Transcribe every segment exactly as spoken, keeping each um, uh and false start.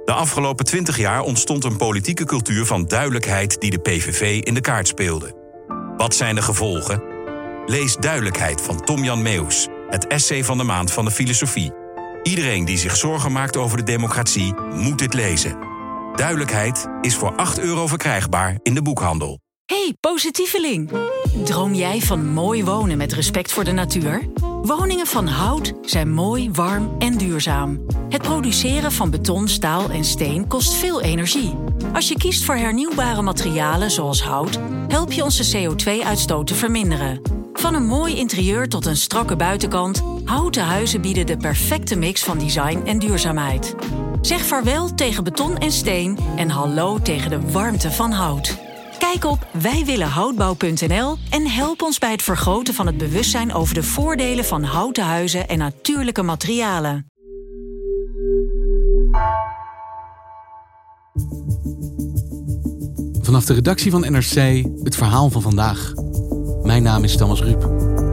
De afgelopen twintig jaar ontstond een politieke cultuur van duidelijkheid die de P V V in de kaart speelde. Wat zijn de gevolgen? Lees Duidelijkheid van Tom-Jan Meeuws, het essay van de maand van de filosofie. Iedereen die zich zorgen maakt over de democratie moet dit lezen. Duidelijkheid is voor acht euro verkrijgbaar in de boekhandel. Hey, positieveling! Droom jij van mooi wonen met respect voor de natuur? Woningen van hout zijn mooi, warm en duurzaam. Het produceren van beton, staal en steen kost veel energie. Als je kiest voor hernieuwbare materialen zoals hout, help je onze C O twee uitstoot te verminderen. Van een mooi interieur tot een strakke buitenkant, houten huizen bieden de perfecte mix van design en duurzaamheid. Zeg vaarwel tegen beton en steen en hallo tegen de warmte van hout. Kijk op wij willen houtbouw punt n l en help ons bij het vergroten van het bewustzijn over de voordelen van houten huizen en natuurlijke materialen. Vanaf de redactie van N R C het verhaal van vandaag. Mijn naam is Thomas Ruip.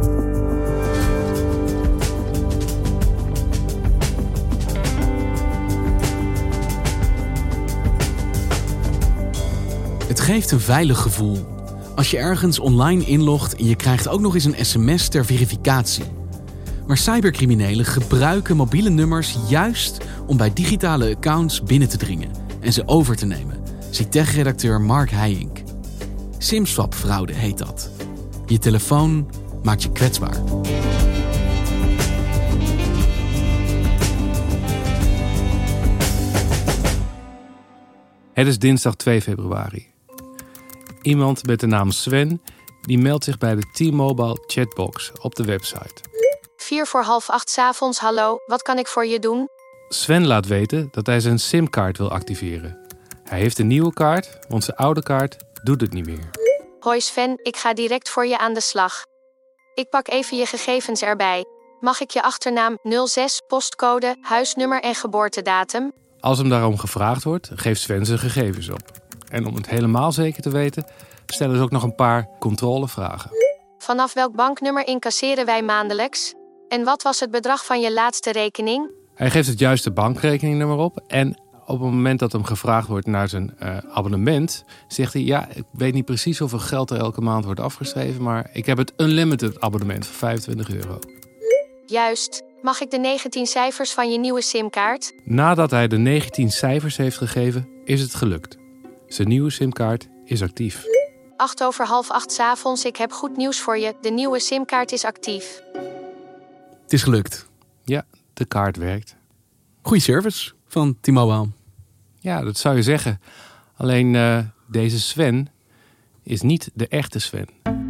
Het geeft een veilig gevoel als je ergens online inlogt en je krijgt ook nog eens een sms ter verificatie. Maar cybercriminelen gebruiken mobiele nummers juist om bij digitale accounts binnen te dringen en ze over te nemen, ziet tech-redacteur Mark Heijink. SIM-swap-fraude heet dat. Je telefoon maakt je kwetsbaar. Het is dinsdag twee februari. Iemand met de naam Sven die meldt zich bij de T-Mobile chatbox op de website. Vier voor half acht 's avonds, hallo, wat kan ik voor je doen? Sven laat weten dat hij zijn simkaart wil activeren. Hij heeft een nieuwe kaart, want zijn oude kaart doet het niet meer. Hoi Sven, ik ga direct voor je aan de slag. Ik pak even je gegevens erbij. Mag ik je achternaam, nul zes, postcode, huisnummer en geboortedatum? Als hem daarom gevraagd wordt, geeft Sven zijn gegevens op. En om het helemaal zeker te weten, stellen ze ook nog een paar controlevragen. Vanaf welk banknummer incasseren wij maandelijks? En wat was het bedrag van je laatste rekening? Hij geeft het juiste bankrekeningnummer op. En op het moment dat hem gevraagd wordt naar zijn uh, abonnement, zegt hij: ja, ik weet niet precies hoeveel geld er elke maand wordt afgeschreven, maar ik heb het unlimited abonnement van vijfentwintig euro. Juist. Mag ik de negentien cijfers van je nieuwe simkaart? Nadat hij de negentien cijfers heeft gegeven, is het gelukt. Zijn nieuwe simkaart is actief. Acht over half acht 's avonds, ik heb goed nieuws voor je. De nieuwe simkaart is actief. Het is gelukt. Ja, de kaart werkt. Goeie service van T-Mobile. Ja, dat zou je zeggen. Alleen uh, deze Sven is niet de echte Sven.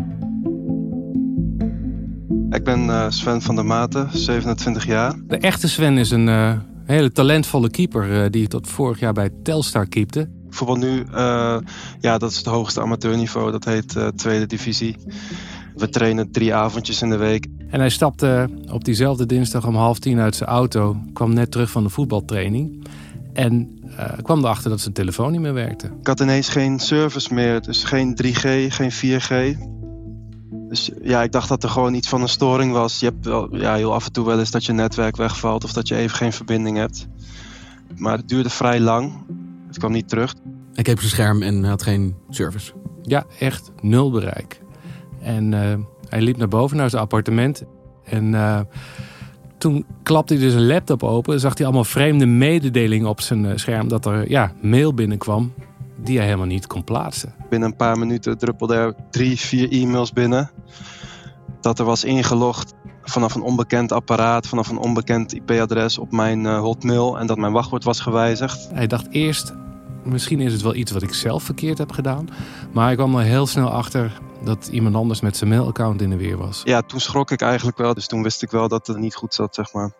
Ik ben uh, Sven van der Maten, zevenentwintig jaar. De echte Sven is een uh, hele talentvolle keeper uh, die tot vorig jaar bij Telstar keepte. Voetbal nu, uh, ja, dat is het hoogste amateurniveau. Dat heet uh, tweede divisie. We trainen drie avondjes in de week. En hij stapte op diezelfde dinsdag om half tien uit zijn auto. Kwam net terug van de voetbaltraining. En uh, kwam erachter dat zijn telefoon niet meer werkte. Ik had ineens geen service meer. Dus geen drie G, geen vier G. Dus ja, ik dacht dat er gewoon iets van een storing was. Je hebt wel, ja, heel af en toe wel eens dat je netwerk wegvalt. Of dat je even geen verbinding hebt. Maar het duurde vrij lang. Het kwam niet terug. Hij keek op zijn scherm en had geen service. Ja, echt nul bereik. En uh, hij liep naar boven naar zijn appartement. En uh, toen klapte hij dus een laptop open. En zag hij allemaal vreemde mededelingen op zijn uh, scherm. Dat er ja, mail binnenkwam die hij helemaal niet kon plaatsen. Binnen een paar minuten druppelde er drie, vier e-mails binnen. Dat er was ingelogd vanaf een onbekend apparaat, vanaf een onbekend I P-adres op mijn uh, hotmail. En dat mijn wachtwoord was gewijzigd. Hij dacht eerst, misschien is het wel iets wat ik zelf verkeerd heb gedaan. Maar hij kwam er heel snel achter dat iemand anders met zijn mailaccount in de weer was. Ja, toen schrok ik eigenlijk wel. Dus toen wist ik wel dat het niet goed zat, zeg maar.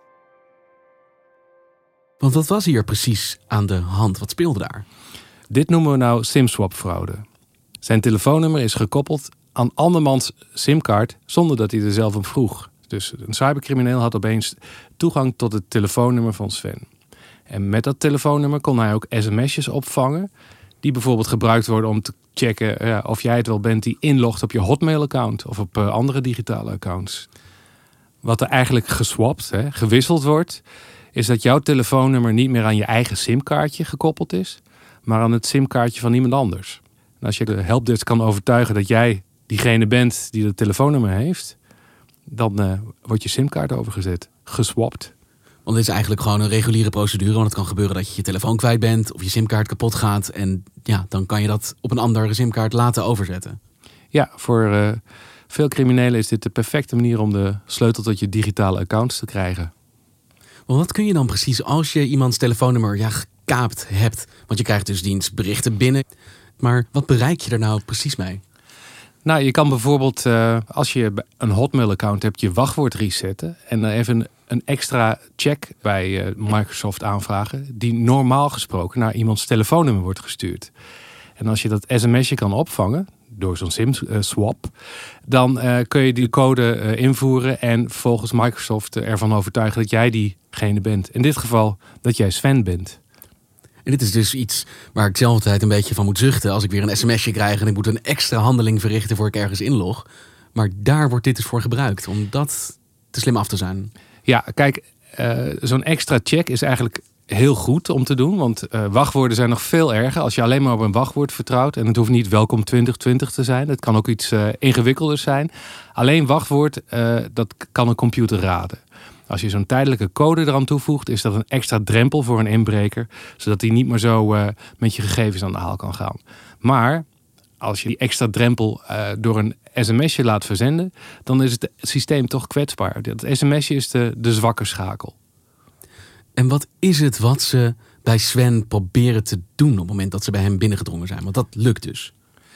Want wat was hier precies aan de hand? Wat speelde daar? Dit noemen we nou SIM-swap-fraude. Zijn telefoonnummer is gekoppeld aan andermans simkaart zonder dat hij er zelf om vroeg. Dus een cybercrimineel had opeens toegang tot het telefoonnummer van Sven. En met dat telefoonnummer kon hij ook sms'jes opvangen die bijvoorbeeld gebruikt worden om te checken ja, of jij het wel bent die inlogt op je Hotmail-account of op uh, andere digitale accounts. Wat er eigenlijk geswapt, hè, gewisseld wordt, is dat jouw telefoonnummer niet meer aan je eigen simkaartje gekoppeld is, maar aan het simkaartje van iemand anders. En als je de helpdesk kan overtuigen dat jij diegene bent die dat telefoonnummer heeft, dan uh, wordt je simkaart overgezet, geswapt. Want dit is eigenlijk gewoon een reguliere procedure. Want het kan gebeuren dat je je telefoon kwijt bent of je simkaart kapot gaat. En ja, dan kan je dat op een andere simkaart laten overzetten. Ja, voor uh, veel criminelen is dit de perfecte manier om de sleutel tot je digitale accounts te krijgen. Maar wat kun je dan precies als je iemands telefoonnummer ja, gekaapt hebt? Want je krijgt dus dienstberichten binnen. Maar wat bereik je er nou precies mee? Nou, je kan bijvoorbeeld, uh, als je een Hotmail-account hebt, je wachtwoord resetten. En dan even een, een extra check bij uh, Microsoft aanvragen, die normaal gesproken naar iemands telefoonnummer wordt gestuurd. En als je dat sms'je kan opvangen door zo'n SIM-swap, dan uh, kun je die code uh, invoeren en volgens Microsoft ervan overtuigen dat jij diegene bent. In dit geval dat jij Sven bent. En dit is dus iets waar ik zelf altijd een beetje van moet zuchten als ik weer een sms'je krijg en ik moet een extra handeling verrichten voor ik ergens inlog. Maar daar wordt dit dus voor gebruikt, om dat te slim af te zijn. Ja, kijk, uh, zo'n extra check is eigenlijk heel goed om te doen. Want uh, wachtwoorden zijn nog veel erger als je alleen maar op een wachtwoord vertrouwt. En het hoeft niet welkom twintig twintig te zijn. Het kan ook iets uh, ingewikkelders zijn. Alleen wachtwoord, uh, dat kan een computer raden. Als je zo'n tijdelijke code eraan toevoegt, is dat een extra drempel voor een inbreker, zodat hij niet meer zo uh, met je gegevens aan de haal kan gaan. Maar als je die extra drempel uh, door een sms'je laat verzenden, dan is het systeem toch kwetsbaar. Dat sms'je is de, de zwakke schakel. En wat is het wat ze bij Sven proberen te doen op het moment dat ze bij hem binnengedrongen zijn? Want dat lukt dus.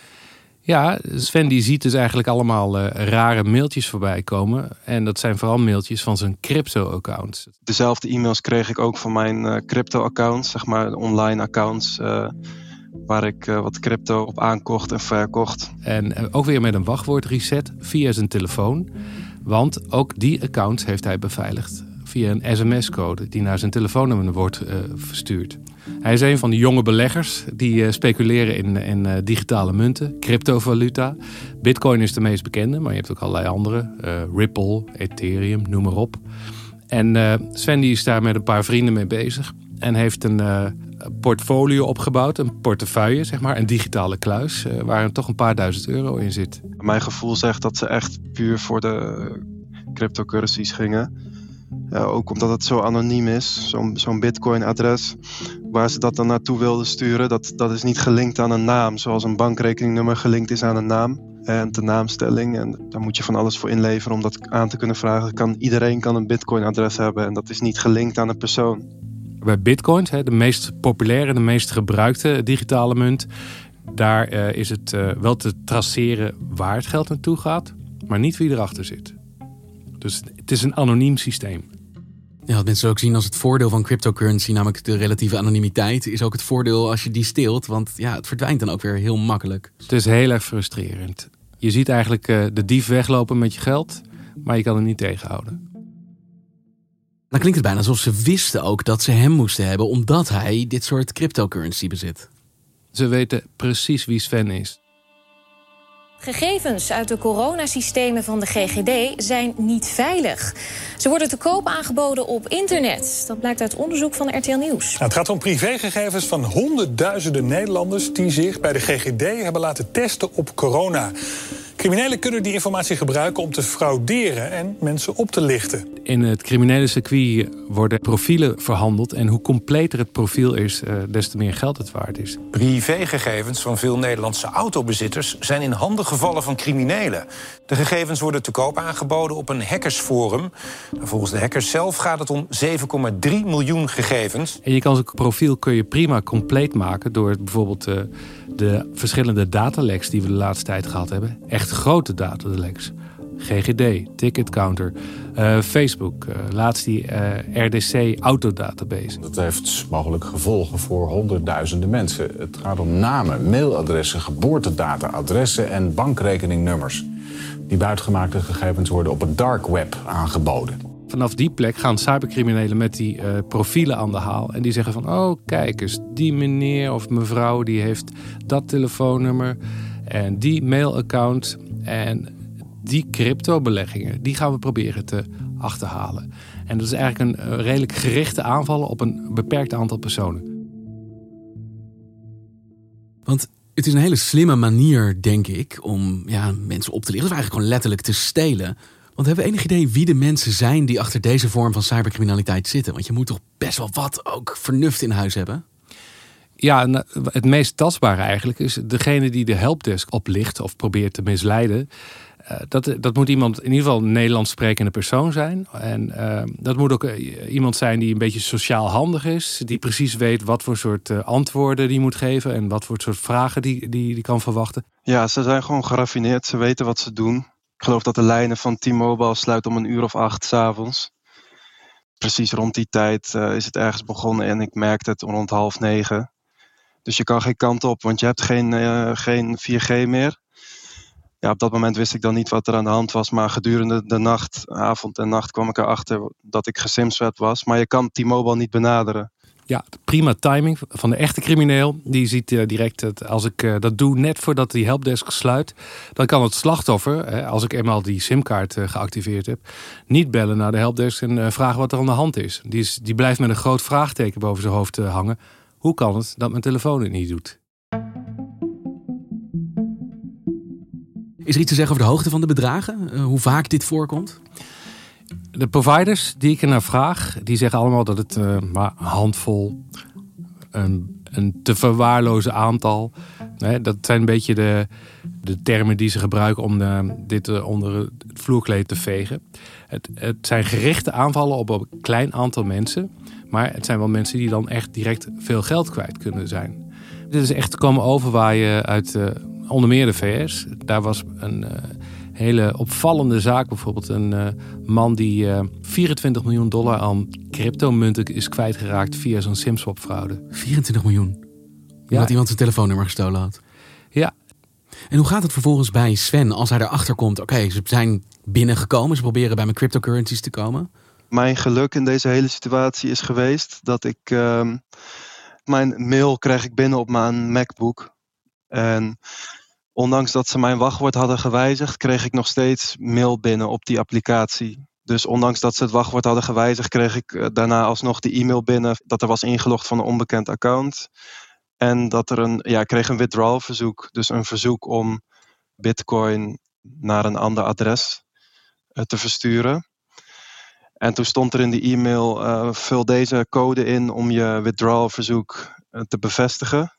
Ja, Sven die ziet dus eigenlijk allemaal uh, rare mailtjes voorbij komen. En dat zijn vooral mailtjes van zijn crypto-accounts. Dezelfde e-mails kreeg ik ook van mijn uh, crypto-accounts, zeg maar online accounts, uh, waar ik uh, wat crypto op aankocht en verkocht. En uh, ook weer met een wachtwoord reset via zijn telefoon. Want ook die accounts heeft hij beveiligd via een sms-code die naar zijn telefoonnummer wordt uh, verstuurd. Hij is een van de jonge beleggers die uh, speculeren in, in uh, digitale munten, cryptovaluta. Bitcoin is de meest bekende, maar je hebt ook allerlei andere. Uh, Ripple, Ethereum, noem maar op. En uh, Sven die is daar met een paar vrienden mee bezig. En heeft een uh, portfolio opgebouwd, een portefeuille, zeg maar, een digitale kluis, uh, waar er toch een paar duizend euro in zit. Mijn gevoel zegt dat ze echt puur voor de cryptocurrencies gingen. Ja, ook omdat het zo anoniem is, zo'n, zo'n Bitcoin-adres. Waar ze dat dan naartoe wilden sturen, dat, dat is niet gelinkt aan een naam. Zoals een bankrekeningnummer gelinkt is aan een naam en de naamstelling. En daar moet je van alles voor inleveren om dat aan te kunnen vragen. Kan, iedereen kan een Bitcoin-adres hebben en dat is niet gelinkt aan een persoon. Bij Bitcoins, de meest populaire, de meest gebruikte digitale munt, daar uh, is het uh, wel te traceren waar het geld naartoe gaat, maar niet wie erachter zit. Dus het is een anoniem systeem. Ja, wat mensen ook zien als het voordeel van cryptocurrency, namelijk de relatieve anonimiteit, is ook het voordeel als je die steelt, want ja, het verdwijnt dan ook weer heel makkelijk. Het is heel erg frustrerend. Je ziet eigenlijk uh, de dief weglopen met je geld, maar je kan hem niet tegenhouden. Dan klinkt het bijna alsof ze wisten ook dat ze hem moesten hebben, omdat hij dit soort cryptocurrency bezit. Ze weten precies wie Sven is. Gegevens uit de coronasystemen van de G G D zijn niet veilig. Ze worden te koop aangeboden op internet. Dat blijkt uit onderzoek van R T L Nieuws. Nou, het gaat om privégegevens van honderdduizenden Nederlanders die zich bij de G G D hebben laten testen op corona. Criminelen kunnen die informatie gebruiken om te frauderen en mensen op te lichten. In het criminele circuit worden profielen verhandeld. En hoe completer het profiel is, des te meer geld het waard is. Privégegevens van veel Nederlandse autobezitters zijn in handen gevallen van criminelen. De gegevens worden te koop aangeboden op een hackersforum. Volgens de hackers zelf gaat het om zeven komma drie miljoen gegevens. En je kan zo'n profiel kun je prima compleet maken door bijvoorbeeld uh, de verschillende dataleks die we de laatste tijd gehad hebben. Echt grote dataleks. G G D, Ticketcounter, uh, Facebook, uh, laatst die uh, R D C autodatabase. Dat heeft mogelijk gevolgen voor honderdduizenden mensen. Het gaat om namen, mailadressen, geboortedata, adressen en bankrekeningnummers. Die buitgemaakte gegevens worden op het dark web aangeboden. Vanaf die plek gaan cybercriminelen met die uh, profielen aan de haal. En die zeggen van, oh kijk eens, die meneer of mevrouw die heeft dat telefoonnummer en die mailaccount en die cryptobeleggingen, die gaan we proberen te achterhalen. En dat is eigenlijk een redelijk gerichte aanvallen op een beperkt aantal personen. Want het is een hele slimme manier, denk ik, om ja, mensen op te lichten. Of eigenlijk gewoon letterlijk te stelen. Want hebben we enig idee wie de mensen zijn die achter deze vorm van cybercriminaliteit zitten? Want je moet toch best wel wat ook vernuft in huis hebben? Ja, het meest tastbare eigenlijk is degene die de helpdesk oplicht of probeert te misleiden. Uh, dat, dat moet iemand, in ieder geval een Nederlands sprekende persoon zijn. En uh, dat moet ook uh, iemand zijn die een beetje sociaal handig is. Die precies weet wat voor soort uh, antwoorden die moet geven. En wat voor soort vragen die, die, die kan verwachten. Ja, ze zijn gewoon geraffineerd. Ze weten wat ze doen. Ik geloof dat de lijnen van T-Mobile sluiten om een uur of acht 's avonds. Precies rond die tijd uh, is het ergens begonnen. En ik merkte het rond half negen. Dus je kan geen kant op, want je hebt geen, uh, geen vier G meer. Ja, op dat moment wist ik dan niet wat er aan de hand was. Maar gedurende de nacht, avond en nacht kwam ik erachter dat ik gesimswapt was. Maar je kan T-Mobile niet benaderen. Ja, prima timing van de echte crimineel. Die ziet uh, direct dat als ik uh, dat doe net voordat die helpdesk sluit, dan kan het slachtoffer, hè, als ik eenmaal die simkaart uh, geactiveerd heb, niet bellen naar de helpdesk en uh, vragen wat er aan de hand is. Die, is. die blijft met een groot vraagteken boven zijn hoofd uh, hangen. Hoe kan het dat mijn telefoon het niet doet? Is er iets te zeggen over de hoogte van de bedragen? Uh, hoe vaak dit voorkomt? De providers die ik er naar vraag, die zeggen allemaal dat het uh, maar een handvol, een, een te verwaarlozen aantal. Nee, dat zijn een beetje de, de termen die ze gebruiken om de, dit uh, onder het vloerkleed te vegen. Het, het zijn gerichte aanvallen op een klein aantal mensen. Maar het zijn wel mensen die dan echt direct veel geld kwijt kunnen zijn. Dit is echt te komen overwaaien uit uh, onder meer de V S. Daar was een uh, hele opvallende zaak. Bijvoorbeeld een uh, man die uh, vierentwintig miljoen dollar aan cryptomunten is kwijtgeraakt via zo'n simswap-fraude. vierentwintig miljoen? Ja. Omdat iemand zijn telefoonnummer gestolen had? Ja. En hoe gaat het vervolgens bij Sven als hij erachter komt? Oké, okay, ze zijn binnengekomen. Ze proberen bij mijn cryptocurrencies te komen. Mijn geluk in deze hele situatie is geweest dat ik... Uh, mijn mail kreeg ik binnen op mijn MacBook. En ondanks dat ze mijn wachtwoord hadden gewijzigd, kreeg ik nog steeds mail binnen op die applicatie. Dus ondanks dat ze het wachtwoord hadden gewijzigd, kreeg ik uh, daarna alsnog de e-mail binnen dat er was ingelogd van een onbekend account. En dat er een, ja, ik kreeg een withdrawal verzoek. Dus een verzoek om Bitcoin naar een ander adres uh, te versturen. En toen stond er in de e-mail, uh, vul deze code in om je withdrawal verzoek uh, te bevestigen.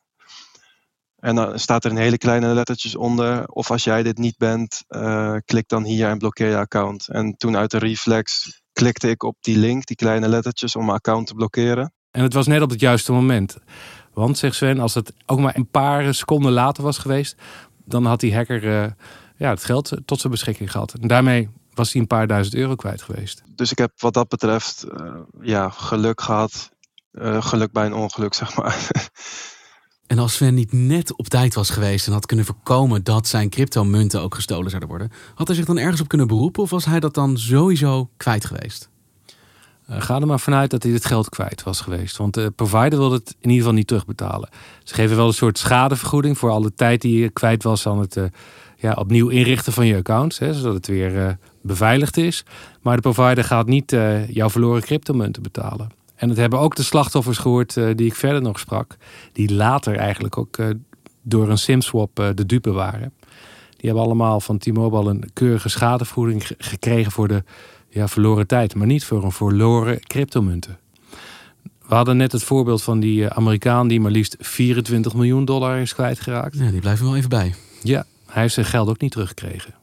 En dan staat er in hele kleine lettertjes onder. Of als jij dit niet bent, uh, klik dan hier en blokkeer je account. En toen uit de reflex klikte ik op die link, die kleine lettertjes, om mijn account te blokkeren. En het was net op het juiste moment. Want, zegt Sven, als het ook maar een paar seconden later was geweest, dan had die hacker uh, ja, het geld tot zijn beschikking gehad. En daarmee was hij een paar duizend euro kwijt geweest. Dus ik heb wat dat betreft uh, ja, geluk gehad. Uh, geluk bij een ongeluk, zeg maar. En als Sven niet net op tijd was geweest en had kunnen voorkomen dat zijn cryptomunten ook gestolen zouden worden, had hij zich dan ergens op kunnen beroepen of was hij dat dan sowieso kwijt geweest? Uh, ga er maar vanuit dat hij het geld kwijt was geweest. Want de provider wil het in ieder geval niet terugbetalen. Ze geven wel een soort schadevergoeding voor alle tijd die je kwijt was aan het uh, ja, opnieuw inrichten van je accounts. Hè, zodat het weer uh, beveiligd is. Maar de provider gaat niet uh, jouw verloren cryptomunten betalen. En dat hebben ook de slachtoffers gehoord uh, die ik verder nog sprak. Die later eigenlijk ook uh, door een simswap uh, de dupe waren. Die hebben allemaal van T-Mobile een keurige schadevergoeding g- gekregen voor de ja, verloren tijd. Maar niet voor een verloren cryptomunten. We hadden net het voorbeeld van die uh, Amerikaan die maar liefst vierentwintig miljoen dollar is kwijtgeraakt. Ja, die blijven wel even bij. Ja, hij heeft zijn geld ook niet teruggekregen.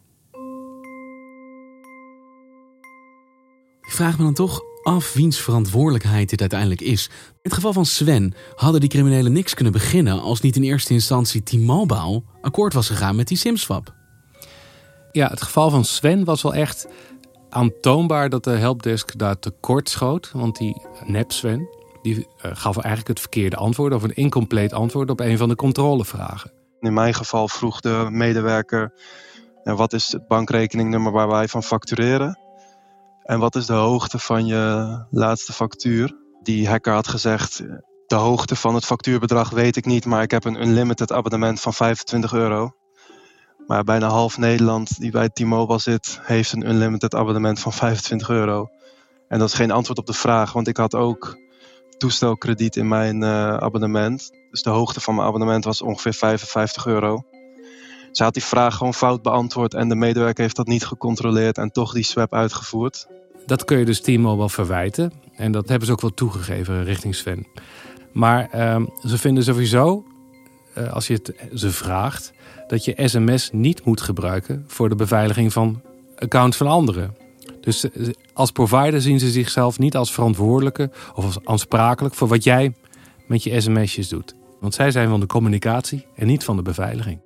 Ik vraag me dan toch af wiens verantwoordelijkheid dit uiteindelijk is. In het geval van Sven hadden die criminelen niks kunnen beginnen als niet in eerste instantie T-Mobile akkoord was gegaan met die simswap. Ja, het geval van Sven was wel echt aantoonbaar dat de helpdesk daar tekort schoot. Want die nep Sven, die uh, gaf eigenlijk het verkeerde antwoord of een incompleet antwoord op een van de controlevragen. In mijn geval vroeg de medewerker, ja, wat is het bankrekeningnummer waar wij van factureren? En wat is de hoogte van je laatste factuur? Die hacker had gezegd, de hoogte van het factuurbedrag weet ik niet, maar ik heb een unlimited abonnement van vijfentwintig euro. Maar bijna half Nederland die bij T-Mobile zit, heeft een unlimited abonnement van vijfentwintig euro. En dat is geen antwoord op de vraag, want ik had ook toestelkrediet in mijn uh, abonnement. Dus de hoogte van mijn abonnement was ongeveer vijfenvijftig euro. Ze had die vraag gewoon fout beantwoord en de medewerker heeft dat niet gecontroleerd en toch die swap uitgevoerd. Dat kun je dus T-Mobile verwijten. En dat hebben ze ook wel toegegeven richting Sven. Maar uh, ze vinden sowieso, uh, als je het ze vraagt, dat je sms niet moet gebruiken voor de beveiliging van accounts van anderen. Dus uh, als provider zien ze zichzelf niet als verantwoordelijke of als aansprakelijk voor wat jij met je sms'jes doet. Want zij zijn van de communicatie en niet van de beveiliging.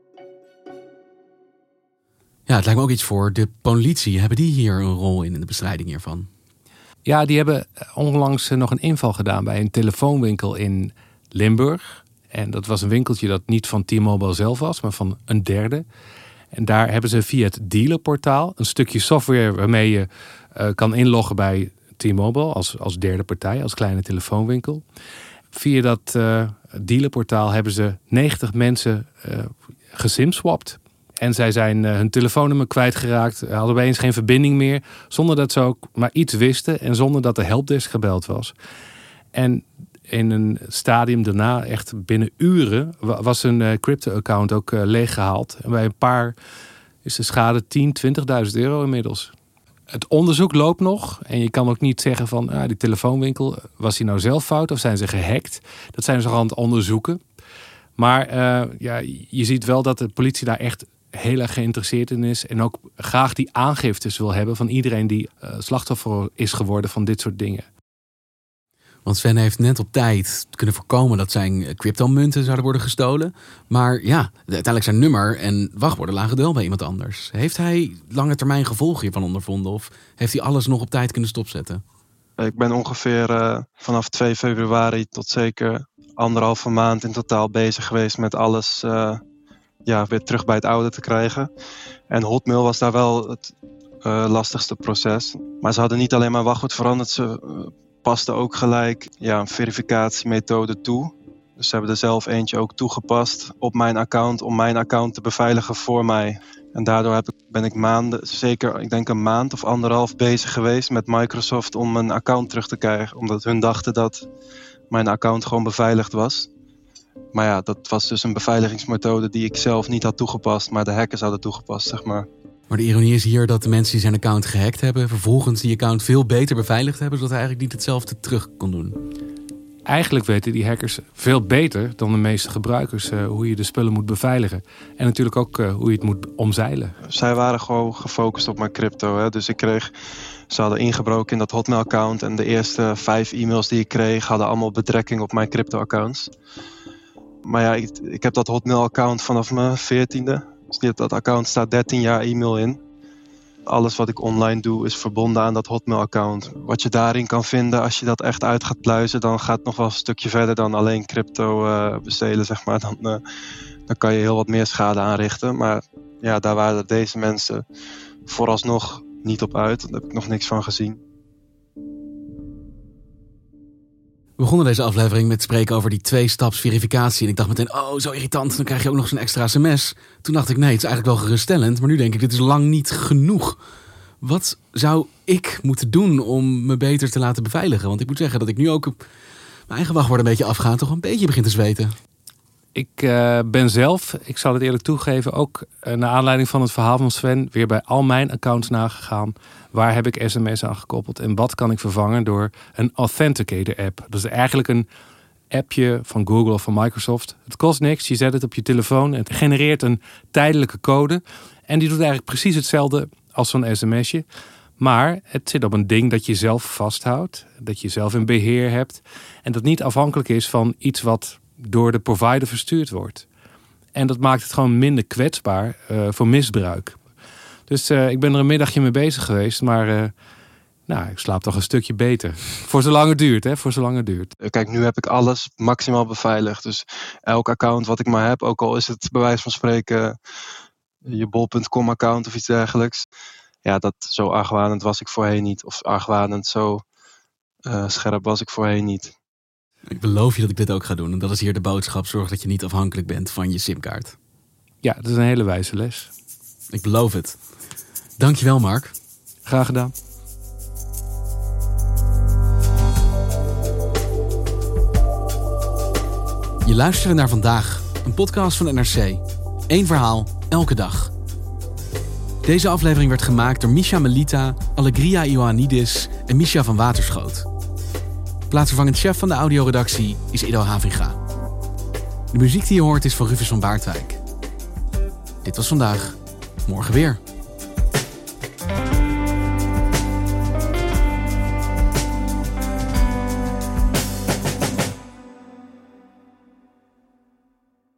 Ja, het lijkt me ook iets voor de politie. Hebben die hier een rol in, in de bestrijding hiervan? Ja, die hebben onlangs nog een inval gedaan bij een telefoonwinkel in Limburg. En dat was een winkeltje dat niet van T-Mobile zelf was, maar van een derde. En daar hebben ze via het dealerportaal een stukje software waarmee je uh, kan inloggen bij T-Mobile als, als derde partij, als kleine telefoonwinkel. Via dat uh, dealerportaal hebben ze negentig mensen uh, gesimswapt. En zij zijn uh, hun telefoonnummer kwijtgeraakt, hadden opeens geen verbinding meer, zonder dat ze ook maar iets wisten en zonder dat de helpdesk gebeld was. En in een stadium daarna, echt binnen uren, was een uh, crypto-account ook uh, leeggehaald. En bij een paar is de schade tien, twintigduizend euro inmiddels. Het onderzoek loopt nog en je kan ook niet zeggen van ah, die telefoonwinkel, was die nou zelf fout of zijn ze gehackt? Dat zijn ze al aan het onderzoeken. Maar uh, ja, je ziet wel dat de politie daar echt heel erg geïnteresseerd in is. En ook graag die aangiftes wil hebben van iedereen die uh, slachtoffer is geworden van dit soort dingen. Want Sven heeft net op tijd kunnen voorkomen dat zijn cryptomunten zouden worden gestolen. Maar ja, uiteindelijk zijn nummer en wachtwoorden lagen wel bij iemand anders. Heeft hij lange termijn gevolgen hiervan ondervonden? Of heeft hij alles nog op tijd kunnen stopzetten? Ik ben ongeveer uh, vanaf twee februari tot zeker anderhalve maand in totaal bezig geweest met alles uh, ja, weer terug bij het oude te krijgen. En Hotmail was daar wel het uh, lastigste proces. Maar ze hadden niet alleen maar wachtwoord veranderd, ze uh, pasten ook gelijk ja, een verificatiemethode toe. Dus ze hebben er zelf eentje ook toegepast op mijn account om mijn account te beveiligen voor mij. En daardoor heb ik, ben ik maanden, zeker ik denk een maand of anderhalf bezig geweest met Microsoft om mijn account terug te krijgen. Omdat hun dachten dat mijn account gewoon beveiligd was. Maar ja, dat was dus een beveiligingsmethode die ik zelf niet had toegepast, maar de hackers hadden toegepast, zeg maar. Maar de ironie is hier dat de mensen die zijn account gehackt hebben, vervolgens die account veel beter beveiligd hebben, zodat hij eigenlijk niet hetzelfde terug kon doen. Eigenlijk weten die hackers veel beter dan de meeste gebruikers uh, hoe je de spullen moet beveiligen. En natuurlijk ook uh, hoe je het moet omzeilen. Zij waren gewoon gefocust op mijn crypto. Hè? Dus ik kreeg, ze hadden ingebroken in dat Hotmail-account. En de eerste vijf e-mails die ik kreeg hadden allemaal betrekking op mijn crypto-accounts. Maar ja, ik, ik heb dat Hotmail-account vanaf mijn veertiende. Dus dat account staat dertien jaar e-mail in. Alles wat ik online doe is verbonden aan dat Hotmail-account. Wat je daarin kan vinden, als je dat echt uit gaat pluizen, dan gaat het nog wel een stukje verder dan alleen crypto uh, bestelen, zeg maar. Dan, uh, dan kan je heel wat meer schade aanrichten. Maar ja, daar waren deze mensen vooralsnog niet op uit. Daar heb ik nog niks van gezien. We begonnen deze aflevering met spreken over die twee-staps verificatie. En ik dacht meteen, oh, zo irritant, dan krijg je ook nog zo'n extra sms. Toen dacht ik, nee, het is eigenlijk wel geruststellend. Maar nu denk ik, dit is lang niet genoeg. Wat zou ik moeten doen om me beter te laten beveiligen? Want ik moet zeggen dat ik nu ook mijn eigen wachtwoord een beetje afga, toch een beetje begin te zweten. Ik uh, ben zelf, ik zal het eerlijk toegeven, ook uh, naar aanleiding van het verhaal van Sven weer bij al mijn accounts nagegaan. Waar heb ik sms aan gekoppeld en wat kan ik vervangen door een Authenticator app. Dat is eigenlijk een appje van Google of van Microsoft. Het kost niks, je zet het op je telefoon en het genereert een tijdelijke code. En die doet eigenlijk precies hetzelfde als zo'n sms'je. Maar het zit op een ding dat je zelf vasthoudt, dat je zelf in beheer hebt. En dat niet afhankelijk is van iets wat door de provider verstuurd wordt. En dat maakt het gewoon minder kwetsbaar uh, voor misbruik. Dus uh, ik ben er een middagje mee bezig geweest, maar uh, nou, ik slaap toch een stukje beter. Voor zolang het duurt, hè? Voor zolang het duurt. Kijk, nu heb ik alles maximaal beveiligd. Dus elk account wat ik maar heb, ook al is het bij wijze van spreken je bol punt com account of iets dergelijks. Ja, dat zo argwanend was ik voorheen niet. Of argwanend zo uh, scherp was ik voorheen niet. Ik beloof je dat ik dit ook ga doen. En dat is hier de boodschap. Zorg dat je niet afhankelijk bent van je simkaart. Ja, dat is een hele wijze les. Ik beloof het. Dankjewel, Mark. Graag gedaan. Je luisterde naar Vandaag, een podcast van N R C. Eén verhaal, elke dag. Deze aflevering werd gemaakt door Misha Melita, Allegria Ioannidis en Misha van Waterschoot. Plaatsvervangend chef van de audioredactie is Ido Havinga. De muziek die je hoort is van Rufus van Baartwijk. Dit was Vandaag, morgen weer.